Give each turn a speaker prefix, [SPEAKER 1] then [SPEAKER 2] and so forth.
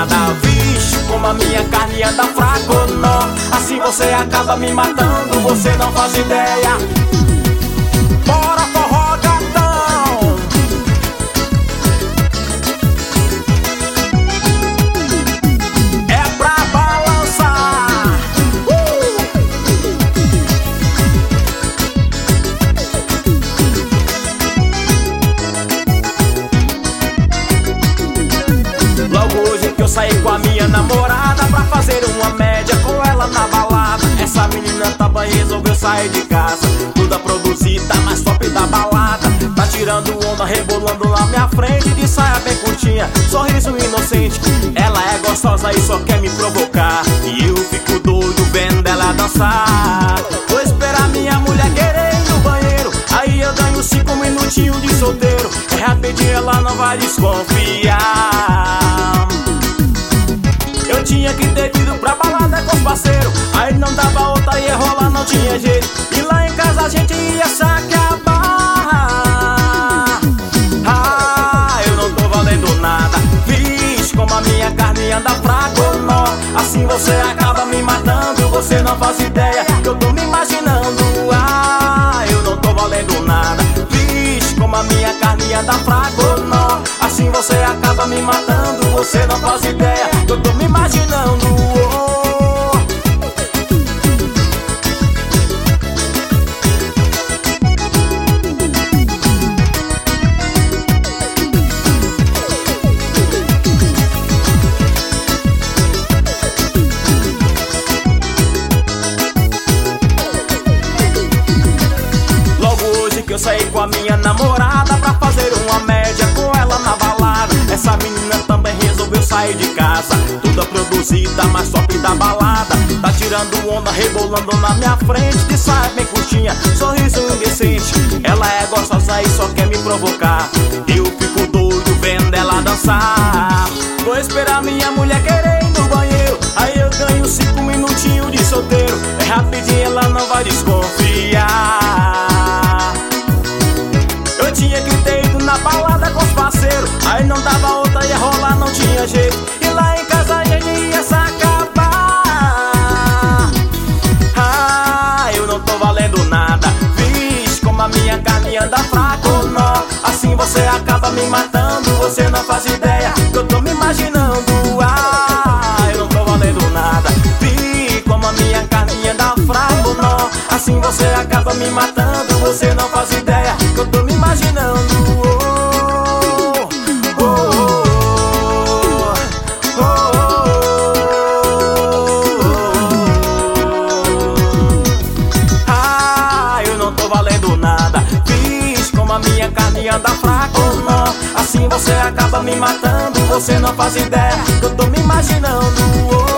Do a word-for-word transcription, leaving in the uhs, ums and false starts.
[SPEAKER 1] nada. Vixe, como a minha carne anda fraca ou não. Assim você acaba me matando, você não faz ideia. Bora forró gatão. É pra balançar. uh! Logo hoje que eu saí com a minha namorada pra fazer uma média com ela na balada. Essa menina também resolveu sair de casa, toda produzida, mais top da balada. Tá tirando onda, rebolando na minha frente, de saia bem curtinha, sorriso inocente. Ela é gostosa e só quer me provocar, e eu fico doido vendo ela dançar. Vou esperar minha mulher querer ir no banheiro, aí eu ganho cinco minutinhos de solteiro. É rapidinho, ela não vai desconfiar. Eu tinha que ter ido pra balada com os parceiros, aí não dava outra, ia rolar, não tinha jeito. E lá em casa a gente ia se acabar. Ah, eu não tô valendo nada. Vixe, como a minha carne anda fraca ou não. Assim você acaba me matando, você não faz ideia que eu tô me imaginando. Ah, eu não tô valendo nada. Vixe, como a minha carne anda fraca ou não. Assim você acaba me matando, você não faz ideia que eu tô me imaginando. oh. Logo hoje que eu saí com a minha namorada pra fazer uma média com ela na balada. Essa menina também resolveu sair de casa, toda produzida, mais top da balada. Tá tirando onda, rebolando na minha frente, de saia bem curtinha, sorriso indecente. Ela é gostosa e só quer me provocar, eu fico doido vendo ela dançar. Vou esperar minha mulher querer ir no banheiro, aí eu ganho cinco minutinhos de solteiro. É rapidinho, ela não vai desconfiar. Eu tinha que ter ido na balada com os parceiros, aí não dava outra, ia rolar, não tinha jeito. E lá em casa a gente ia se acabar. Ah, eu não tô valendo nada. Vixe, como a minha carne anda fraca ou não. Assim você acaba me matando, você não faz ideia que eu tô me imaginando. Ah, eu não tô valendo nada. Vixe, como a minha carne anda fraca ou não. Assim você acaba me matando, você não faz ideia que eu tô me imaginando. oh, oh, oh, oh, oh. Ah, eu não tô valendo nada. Vixe, como a minha carne anda fraca ou não. Assim você acaba me matando, você não faz ideia que eu tô me imaginando. oh.